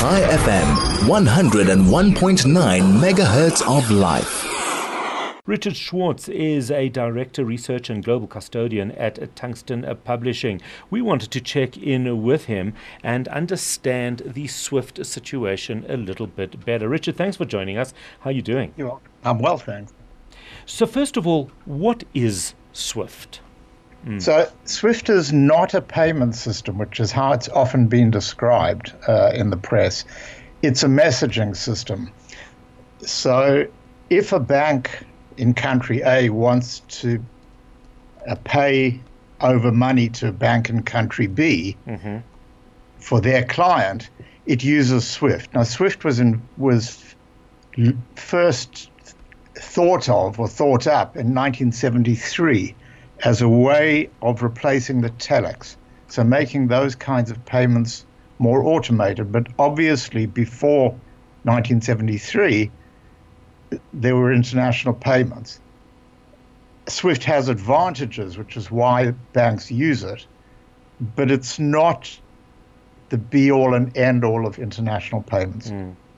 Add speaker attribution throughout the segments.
Speaker 1: Chai FM, 101.9 megahertz of life.
Speaker 2: Richard Schwartz is a Director, Research and Global Custodian at Tungsten Publishing. We wanted to check in with him and understand the SWIFT situation a little bit better. Richard, thanks for joining us. How are you doing?
Speaker 3: You're welcome. I'm well, thanks.
Speaker 2: So first of all, what is SWIFT?
Speaker 3: So SWIFT is not a payment system, which is how it's often been described in the press. It's a messaging system. So if a bank in country A wants to pay over money to a bank in country B for their client, it uses SWIFT. Now, SWIFT was first thought up in 1973 as a way of replacing the telex, so making those kinds of payments more automated. But obviously, before 1973, there were international payments. SWIFT has advantages, which is why banks use it, but it's not the be-all and end-all of international payments.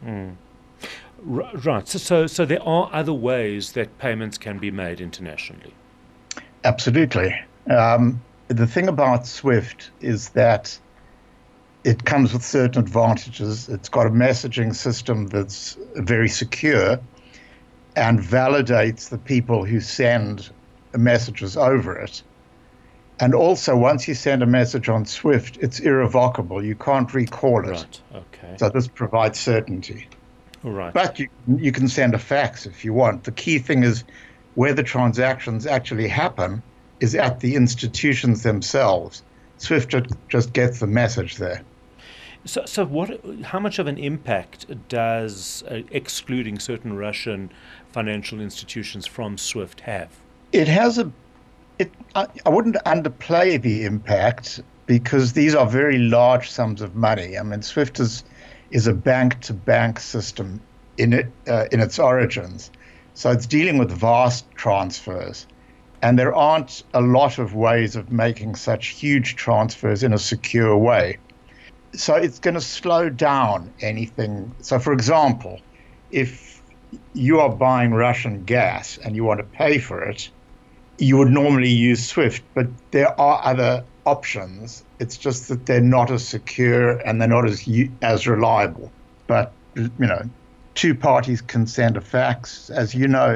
Speaker 2: Right. So there are other ways that payments can be made internationally.
Speaker 3: Absolutely. The thing about SWIFT is that it comes with certain advantages. It's got a messaging system that's very secure and validates the people who send messages over it. And also, once you send a message on SWIFT, it's irrevocable. You can't recall it.
Speaker 2: Right. Okay.
Speaker 3: So this provides certainty.
Speaker 2: Right.
Speaker 3: But you can send a fax if you want. The key thing is where the transactions actually happen is at the institutions themselves. SWIFT just gets the message there.
Speaker 2: So how much of an impact does excluding certain Russian financial institutions from SWIFT have?
Speaker 3: It has I wouldn't underplay the impact because these are very large sums of money. I mean, SWIFT is a bank-to-bank system in its origins. So it's dealing with vast transfers. And there aren't a lot of ways of making such huge transfers in a secure way. So it's going to slow down anything. So, for example, if you are buying Russian gas and you want to pay for it, you would normally use SWIFT, but there are other options. It's just that they're not as secure and they're not as reliable. But, two parties can send a fax. As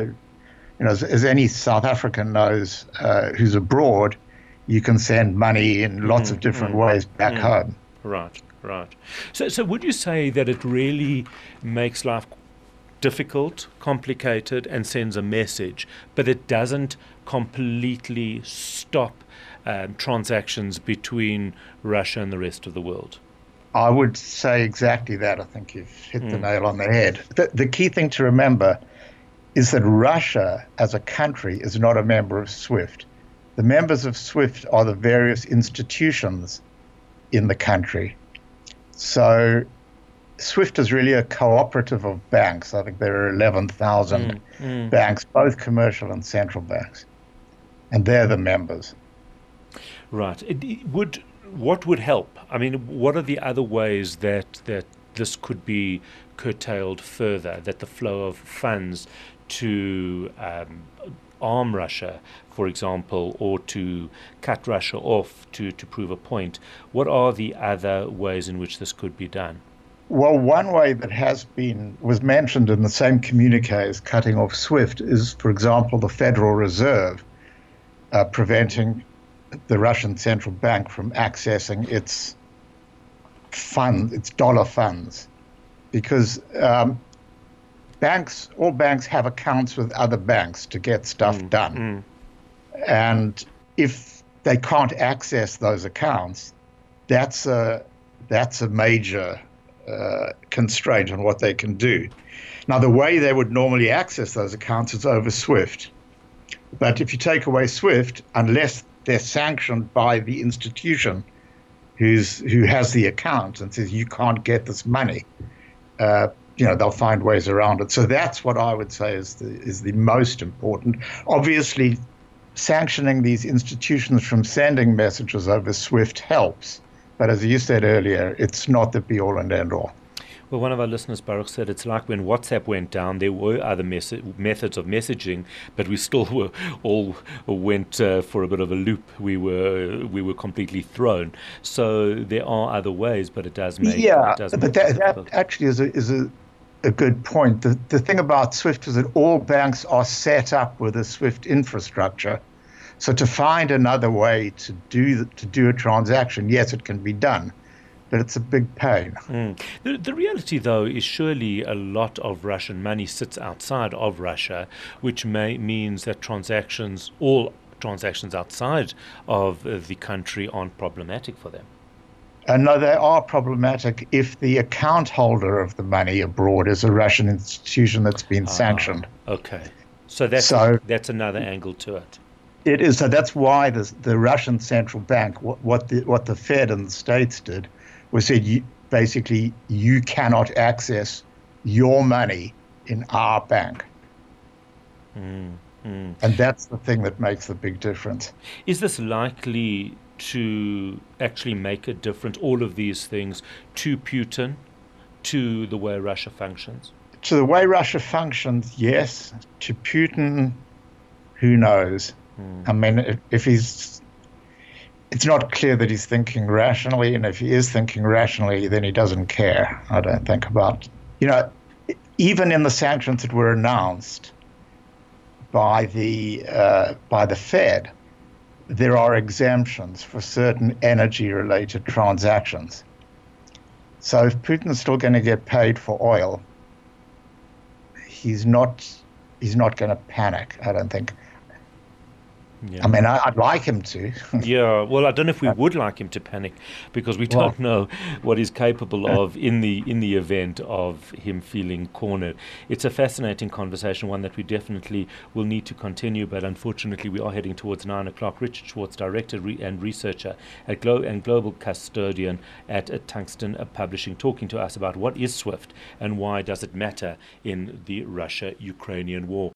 Speaker 3: as any South African knows who's abroad, you can send money in lots of different ways back home.
Speaker 2: Right. So would you say that it really makes life difficult, complicated, and sends a message, but it doesn't completely stop transactions between Russia and the rest of the world?
Speaker 3: I would say exactly that. I think you've hit the nail on the head. The key thing to remember is that Russia as a country is not a member of SWIFT. The members of SWIFT are the various institutions in the country. So SWIFT is really a cooperative of banks. I think there are 11,000 banks, both commercial and central banks. And they're the members.
Speaker 2: Right. What would help? I mean, what are the other ways that this could be curtailed further, that the flow of funds to arm Russia, for example, or to cut Russia off to prove a point? What are the other ways in which this could be done?
Speaker 3: Well, one way that was mentioned in the same communique as cutting off SWIFT is, for example, the Federal Reserve preventing the Russian central bank from accessing its dollar funds, because all banks have accounts with other banks to get stuff done. And if they can't access those accounts, that's a major constraint on what they can do. Now, the way they would normally access those accounts is over SWIFT. But if you take away SWIFT, unless they're sanctioned by the institution who has the account and says you can't get this money, they'll find ways around it. So that's what I would say is the most important. Obviously, sanctioning these institutions from sending messages over SWIFT helps. But as you said earlier, it's not the be-all and end-all.
Speaker 2: Well, one of our listeners, Baruch, said it's like when WhatsApp went down, there were other methods of messaging, but we still were all went for a bit of a loop. We were completely thrown. So there are other ways, but it does make
Speaker 3: Yeah,
Speaker 2: it does
Speaker 3: but
Speaker 2: make it
Speaker 3: that
Speaker 2: difficult.
Speaker 3: actually is a good point. The thing about SWIFT is that all banks are set up with a SWIFT infrastructure. So to find another way to do a transaction, yes, it can be done, but it's a big pain.
Speaker 2: The reality, though, is surely a lot of Russian money sits outside of Russia, which means that all transactions outside of the country aren't problematic for them.
Speaker 3: And no, they are problematic if the account holder of the money abroad is a Russian institution that's been sanctioned.
Speaker 2: Okay. So
Speaker 3: So
Speaker 2: that's another angle to it.
Speaker 3: it is. So that's why the Russian central bank, what the Fed and the States did, was said basically you cannot access your money in our bank. And that's the thing that makes the big difference.
Speaker 2: Is this likely to actually make a difference, all of these things, to Putin, to the way Russia functions?
Speaker 3: To the way Russia functions, yes. To Putin, who knows? I mean, if he's, it's not clear that he's thinking rationally, and if he is thinking rationally, then he doesn't care, I don't think, about, even in the sanctions that were announced by the Fed, there are exemptions for certain energy-related transactions. So if Putin's still going to get paid for oil, he's not going to panic, I don't think.
Speaker 2: Yeah.
Speaker 3: I mean, I'd like him to.
Speaker 2: Yeah, well, I don't know if we would like him to panic because we don't know what he's capable of in the event of him feeling cornered. It's a fascinating conversation, one that we definitely will need to continue, but unfortunately we are heading towards 9 o'clock. Richard Schwartz, director and researcher at and global custodian at Tungsten Publishing, talking to us about what is SWIFT and why does it matter in the Russia-Ukrainian war.